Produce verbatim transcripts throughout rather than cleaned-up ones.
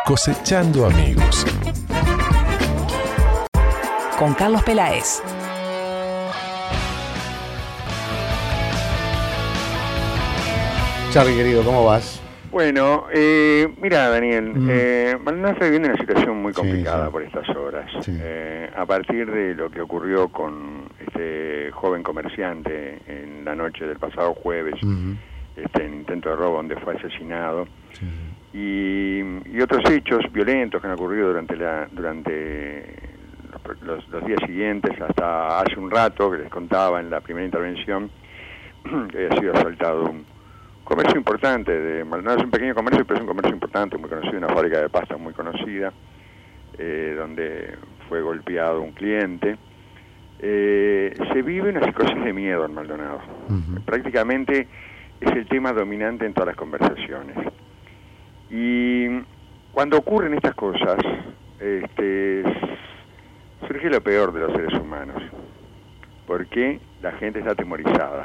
Cosechando amigos. Con Carlos Peláez. Charly, querido, ¿cómo vas? Bueno, eh, mira, Daniel, Mm. eh, Maldonado está viviendo una situación muy complicada Sí, sí. por estas horas. Sí. Eh, a partir de lo que ocurrió con este joven comerciante en la noche del pasado jueves, Uh-huh. este en intento de robo donde fue asesinado, Sí, sí. y, y otros hechos violentos que han ocurrido durante la durante los, los, los días siguientes, hasta hace un rato, que les contaba en la primera intervención, que había sido asaltado un comercio importante de Maldonado. Es un pequeño comercio, pero es un comercio importante, muy conocido, una fábrica de pasta muy conocida, eh, donde fue golpeado un cliente. Eh, se vive una psicosis de miedo en Maldonado. Uh-huh. Prácticamente es el tema dominante en todas las conversaciones. Y cuando ocurren estas cosas, este, surge lo peor de los seres humanos, porque la gente está atemorizada.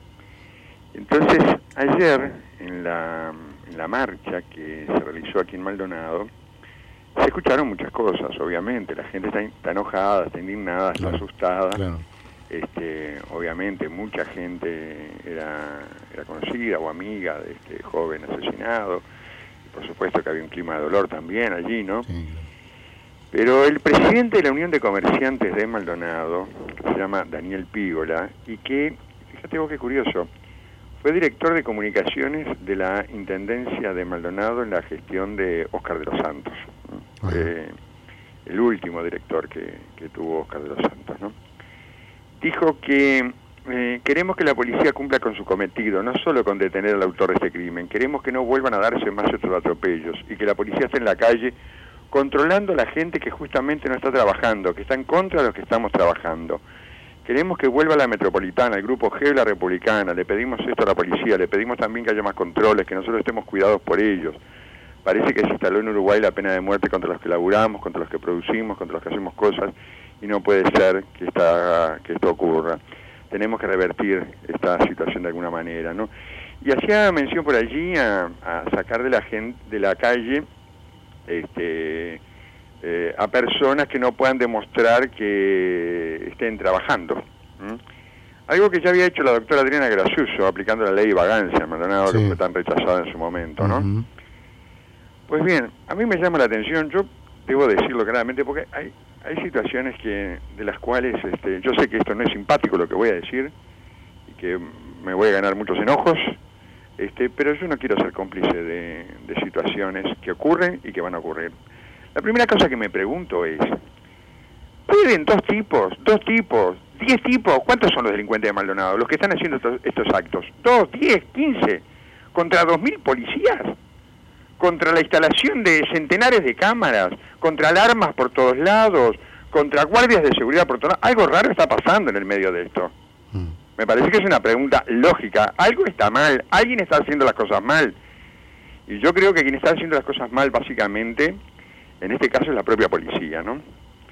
Entonces, ayer, en la, en la marcha que se realizó aquí en Maldonado, se escucharon muchas cosas, obviamente. La gente está, está enojada, está indignada, está Claro, asustada. claro. Este, obviamente, mucha gente era, era conocida o amiga de este joven asesinado. Y por supuesto que había un clima de dolor también allí, ¿no? Sí, claro. Pero el presidente de la Unión de Comerciantes de Maldonado, que se llama Daniel Pígola, y que, fíjate vos qué curioso, fue director de comunicaciones de la Intendencia de Maldonado en la gestión de Óscar de los Santos. ¿no? Eh, el último director que, que tuvo Óscar de los Santos, ¿no? Dijo que eh, queremos que la policía cumpla con su cometido, no solo con detener al autor de este crimen, queremos que no vuelvan a darse más estos atropellos y que la policía esté en la calle controlando a la gente que justamente no está trabajando, que está en contra de los que estamos trabajando. Queremos que vuelva la Metropolitana, el Grupo G, la Republicana, le pedimos esto a la policía, le pedimos también que haya más controles, que nosotros estemos cuidados por ellos. Parece que se instaló en Uruguay la pena de muerte contra los que laburamos, contra los que producimos, contra los que hacemos cosas, y no puede ser que, esta, que esto ocurra. Tenemos que revertir esta situación de alguna manera, ¿no? Y hacía mención por allí a, a sacar de la gente, de la calle, este... Eh, a personas que no puedan demostrar que estén trabajando. ¿Mm? Algo que ya había hecho la doctora Adriana Gracioso aplicando la ley de vagancia en Maldonado, Sí. que fue tan rechazada en su momento, ¿no? Uh-huh. Pues bien, a mí me llama la atención, yo debo decirlo claramente, porque hay hay situaciones que de las cuales este, yo sé que esto no es simpático lo que voy a decir, y que me voy a ganar muchos enojos, este, pero yo no quiero ser cómplice de, de situaciones que ocurren y que van a ocurrir. La primera cosa que me pregunto es, ¿pueden dos tipos, dos tipos, diez tipos, cuántos son los delincuentes de Maldonado, los que están haciendo estos, estos actos? ¿Dos, diez, quince? ¿Contra dos mil policías? ¿Contra la instalación de centenares de cámaras? ¿Contra alarmas por todos lados? ¿Contra guardias de seguridad por todos lados? Algo raro está pasando en el medio de esto. Uh-huh. Me parece que es una pregunta lógica. Algo está mal, alguien está haciendo las cosas mal. Y yo creo que quien está haciendo las cosas mal, básicamente, en este caso es la propia policía, ¿no?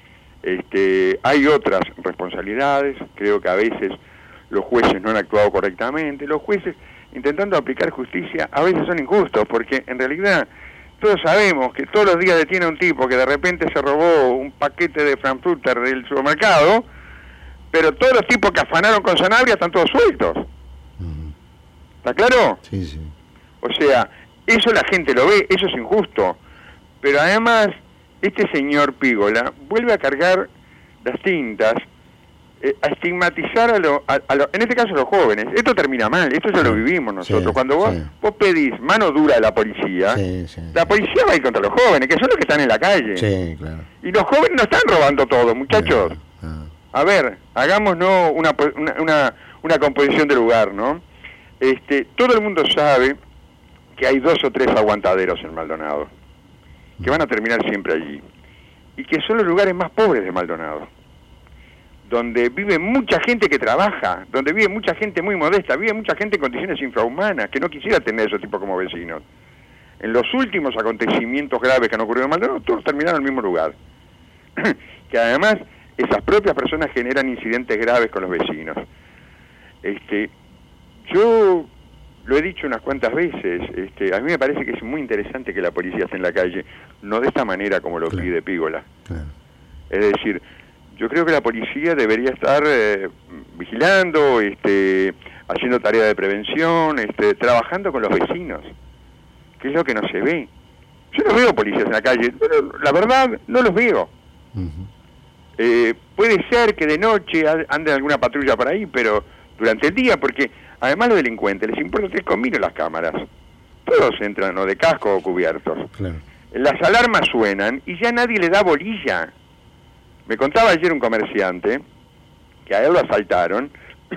Este, hay otras responsabilidades, creo que a veces los jueces no han actuado correctamente, los jueces intentando aplicar justicia a veces son injustos, porque en realidad todos sabemos que todos los días detiene a un tipo que de repente se robó un paquete de Frankfurter del supermercado, pero todos los tipos que afanaron con Sanabria están todos sueltos. Uh-huh. ¿Está claro? Sí, sí. O sea, eso la gente lo ve, eso es injusto. Pero además, este señor Pígola vuelve a cargar las tintas, eh, a estigmatizar a los, a, a lo, en este caso a los jóvenes. Esto termina mal, esto ya lo vivimos nosotros. Sí, Cuando vos, sí. vos pedís mano dura a la policía, Sí, sí. la policía va a ir contra los jóvenes, que son los que están en la calle. Sí, claro. Y los jóvenes no están robando todo, muchachos. No, no. A ver, hagámonos una, una, una, una composición de lugar, ¿no? Este, todo el mundo sabe que hay dos o tres aguantaderos en Maldonado, que van a terminar siempre allí, y que son los lugares más pobres de Maldonado, donde vive mucha gente que trabaja, donde vive mucha gente muy modesta, vive mucha gente en condiciones infrahumanas, que no quisiera tener esos tipos como vecinos. En los últimos acontecimientos graves que han ocurrido en Maldonado, todos terminaron en el mismo lugar. Que además, esas propias personas generan incidentes graves con los vecinos. Este, yo lo he dicho unas cuantas veces, este, a mí me parece que es muy interesante que la policía esté en la calle, no de esta manera como lo claro. pide Pígola. Claro. Es decir, yo creo que la policía debería estar eh, vigilando, este, haciendo tarea de prevención, este, trabajando con los vecinos, que es lo que no se ve. Yo no veo policías en la calle, pero la verdad no los veo. Uh-huh. Eh, puede ser que de noche ande alguna patrulla por ahí, pero durante el día, porque además a los delincuentes les importa tres cominos las cámaras. Todos entran o de casco o cubiertos. Claro. Las alarmas suenan y ya nadie le da bolilla. Me contaba ayer un comerciante que a él lo asaltaron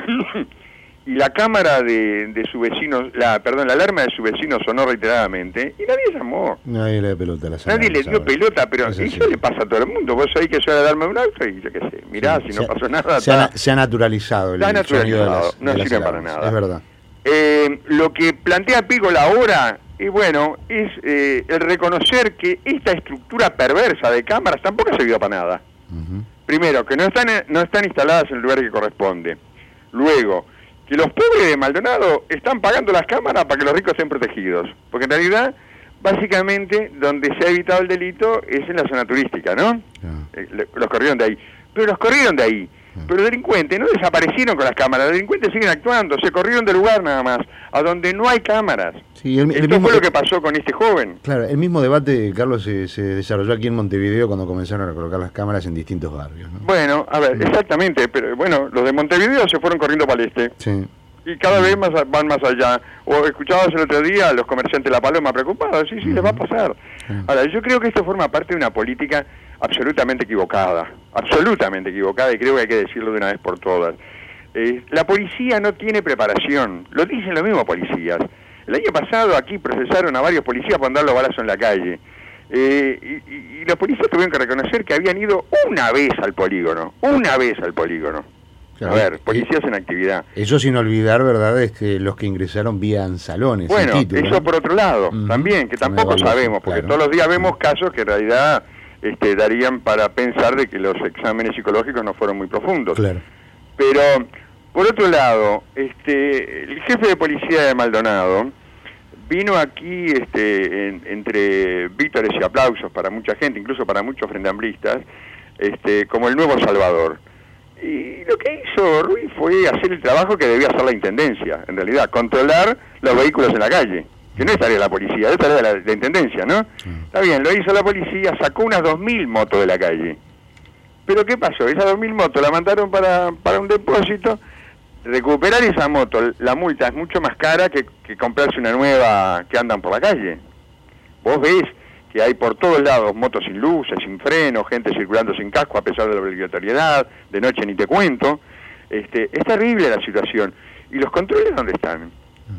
y la cámara de, de su vecino, la perdón, la alarma de su vecino sonó reiteradamente y nadie llamó. Nadie le dio pelota a las Nadie le dio ahora. pelota, pero Es eso así. le pasa a todo el mundo. Vos sabés que suena la alarma de un auto y yo qué sé, mirá, Sí, si se no ha- pasó nada. Se ha, está- se ha naturalizado el Está sonido de naturalizado, las, no de las sirve para alarmas. nada. Es verdad. Eh, lo que plantea Pígola ahora, y bueno, es eh, el reconocer que esta estructura perversa de cámaras tampoco ha servido para nada. Uh-huh. Primero, que no están, no están instaladas en el lugar que corresponde. Luego, que los pobres de Maldonado están pagando las cámaras para que los ricos estén protegidos. Porque en realidad, básicamente, donde se ha evitado el delito es en la zona turística, ¿no? Ah. Eh, le- los corrieron de ahí. Pero los corrieron de ahí. Ah. Pero los delincuentes no desaparecieron con las cámaras. Los delincuentes siguen actuando. Se corrieron del lugar nada más, a donde no hay cámaras. Sí, el, el Esto mismo, fue lo que pasó con este joven. Claro, el mismo debate, Carlos, se, se desarrolló aquí en Montevideo cuando comenzaron a colocar las cámaras en distintos barrios, ¿no? Bueno, a ver, Mm. exactamente. Pero bueno, los de Montevideo se fueron corriendo para el este. Sí. Y cada vez más van más allá. O escuchabas el otro día a los comerciantes de La Paloma preocupados. Sí, sí, les va a pasar. Sí. Ahora, yo creo que esto forma parte de una política absolutamente equivocada. Absolutamente equivocada, y creo que hay que decirlo de una vez por todas. Eh, la policía no tiene preparación. Lo dicen los mismos policías. El año pasado aquí procesaron a varios policías por andar los balazos en la calle. Eh, y, y- y los policías tuvieron que reconocer que habían ido una vez al polígono. Una vez al polígono. Claro. A ver, policías en actividad. Eso sin olvidar, ¿verdad?, es que los que ingresaron vía salones. Bueno, sin título, eso ¿no? por otro lado, Ujú. también, que Una tampoco evaluación, sabemos, porque claro. todos los días vemos casos que en realidad este, darían para pensar de que los exámenes psicológicos no fueron muy profundos. Claro. Pero, por otro lado, este, el jefe de policía de Maldonado vino aquí este, en- entre vítores y aplausos para mucha gente, incluso para muchos frentamblistas, este, como el nuevo Salvador. Y lo que hizo Ruiz fue hacer el trabajo que debía hacer la Intendencia, en realidad, controlar los vehículos en la calle, que no es tarea de la policía, es tarea de la, de la Intendencia, ¿no? Mm. Está bien, lo hizo la policía, sacó unas dos mil motos de la calle. Pero ¿qué pasó? Esas dos mil motos la mandaron para, para un depósito. Recuperar esa moto, la multa es mucho más cara que, que comprarse una nueva que andan por la calle. Vos ves que hay por todos lados motos sin luces, sin freno, gente circulando sin casco a pesar de la obligatoriedad, de noche ni te cuento. Este, es terrible la situación. ¿Y los controles dónde están?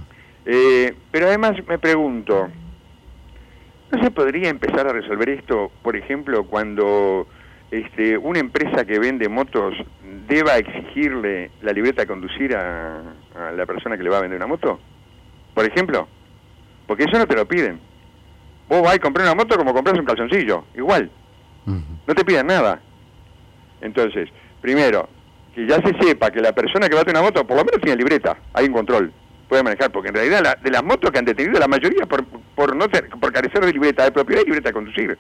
Eh, pero además me pregunto, ¿no se podría empezar a resolver esto, por ejemplo, cuando este, una empresa que vende motos deba exigirle la libreta de conducir a, a la persona que le va a vender una moto? Por ejemplo, porque eso no te lo piden. Vos vas y comprás una moto como compras un calzoncillo, igual, Ujú. no te piden nada. Entonces, primero, que ya se sepa que la persona que va a tener una moto por lo menos tiene libreta, hay un control, puede manejar, porque en realidad la, de las motos que han detenido la mayoría por, por no ter- por carecer de libreta de propiedad y libreta de conducir.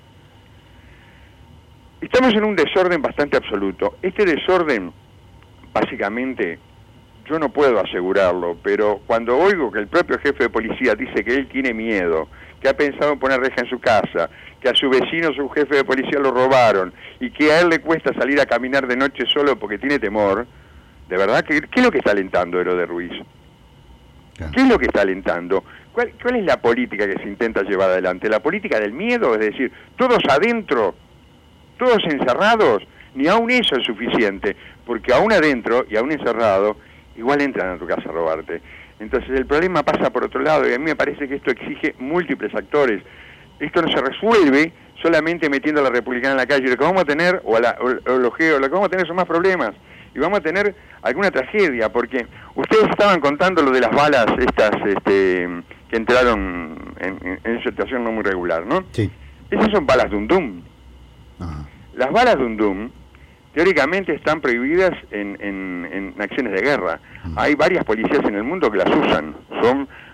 Estamos en un desorden bastante absoluto. Este desorden, básicamente, yo no puedo asegurarlo, pero cuando oigo que el propio jefe de policía dice que él tiene miedo, que ha pensado en poner reja en su casa, que a su vecino, su jefe de policía, lo robaron, y que a él le cuesta salir a caminar de noche solo porque tiene temor, de verdad, ¿qué, qué es lo que está alentando Ero de Ruiz? Claro. ¿Qué es lo que está alentando? ¿Cuál, ¿Cuál es la política que se intenta llevar adelante? ¿La política del miedo? Es decir, todos adentro, todos encerrados, ni aún eso es suficiente, porque aún adentro y aún encerrado, igual entran a tu casa a robarte. Entonces el problema pasa por otro lado, y a mí me parece que esto exige múltiples actores. Esto no se resuelve solamente metiendo a la republicana en la calle. Lo que vamos a tener, o, a la, o, o los geos, lo que vamos a tener son más problemas. Y vamos a tener alguna tragedia, porque ustedes estaban contando lo de las balas estas este, que entraron en, en, en situación no muy regular, ¿no? Sí. Esas son balas Dum Dum. Ajá. Las balas Dum Dum teóricamente están prohibidas en, en, en acciones de guerra. Mm. Hay varias policías en el mundo que las usan. Son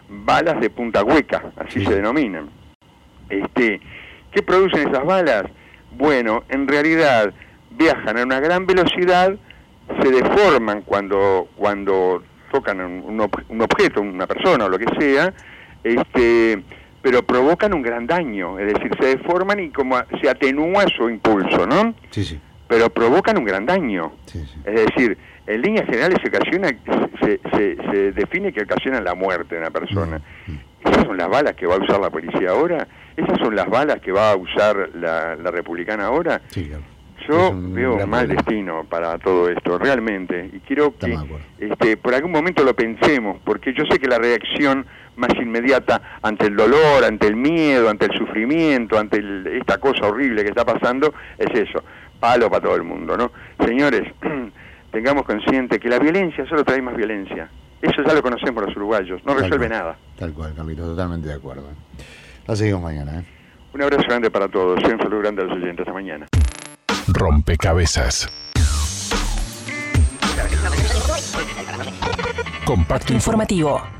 balas de punta hueca, así Sí. se denominan. Este, ¿qué producen esas balas? Bueno, en realidad viajan a una gran velocidad, se deforman cuando cuando tocan un, un, ob- un objeto, una persona o lo que sea, este, pero provocan un gran daño, es decir, se deforman y como a- se atenúa su impulso, ¿no? Sí, sí. Pero provocan un gran daño. Sí, sí. Es decir, en líneas generales se ocasiona, se, se, se define que ocasionan la muerte de una persona. Mm. ¿Esas son las balas que va a usar la policía ahora? ¿Esas son las balas que va a usar la, la republicana ahora? Sí, claro. Yo Es un veo un gran mal problema. destino para todo esto, realmente, y quiero que Estamos de acuerdo. este, por algún momento lo pensemos, porque yo sé que la reacción más inmediata ante el dolor, ante el miedo, ante el sufrimiento, ante el- esta cosa horrible que está pasando, es eso, palo para todo el mundo, ¿no? Señores, tengamos consciente que la violencia solo trae más violencia. Eso ya lo conocemos los uruguayos, no Tal resuelve cual. nada. Tal cual, Carlitos, totalmente de acuerdo. ¿eh? La seguimos mañana, ¿eh? Un abrazo grande para todos, y un saludo grande a los oyentes. Hasta mañana. Rompecabezas. Compacto Informativo.